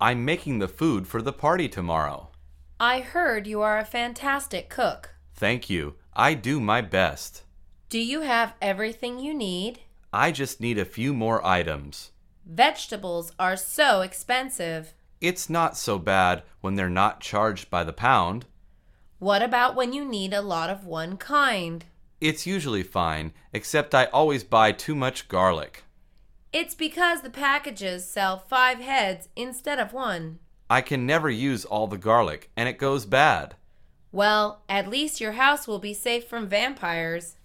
I'm making the food for the party tomorrow. I heard you are a fantastic cook. Thank you. I do my best. Do you have everything you need? I just need a few more items. Vegetables are so expensive. It's not so bad when they're not charged by the pound. What about when you need a lot of one kind? It's usually fine, except I always buy too much garlic. It's because the packages sell 5 heads instead of 1. I can never use all the garlic, and it goes bad. Well, at least your house will be safe from vampires.